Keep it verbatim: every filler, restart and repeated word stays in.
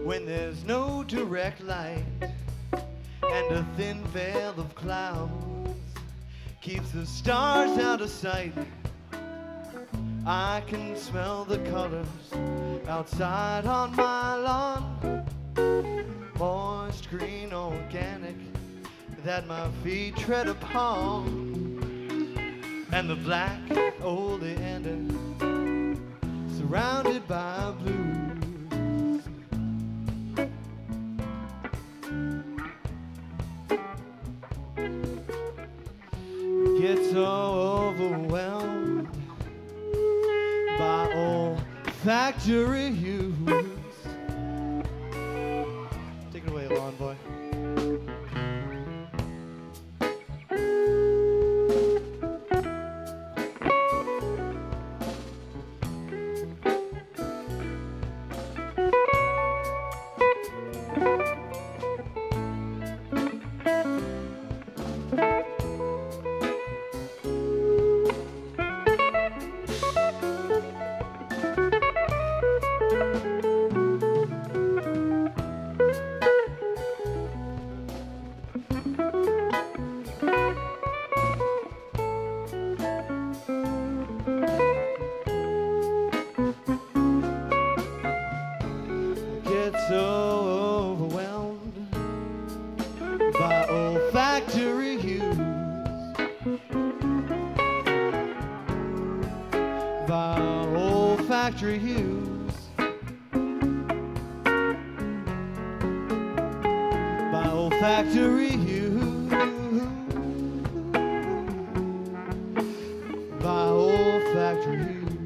when there's no direct light and a thin veil of clouds keeps the stars out of sight. I can smell the colors outside on my lawn, moist green organic that my feet tread upon, and the black oleander surrounded by blues. Get so overwhelmed by olfactory use. Take it away, lawn boy. So overwhelmed by olfactory hues, by olfactory hues, by olfactory hues, by olfactory hues.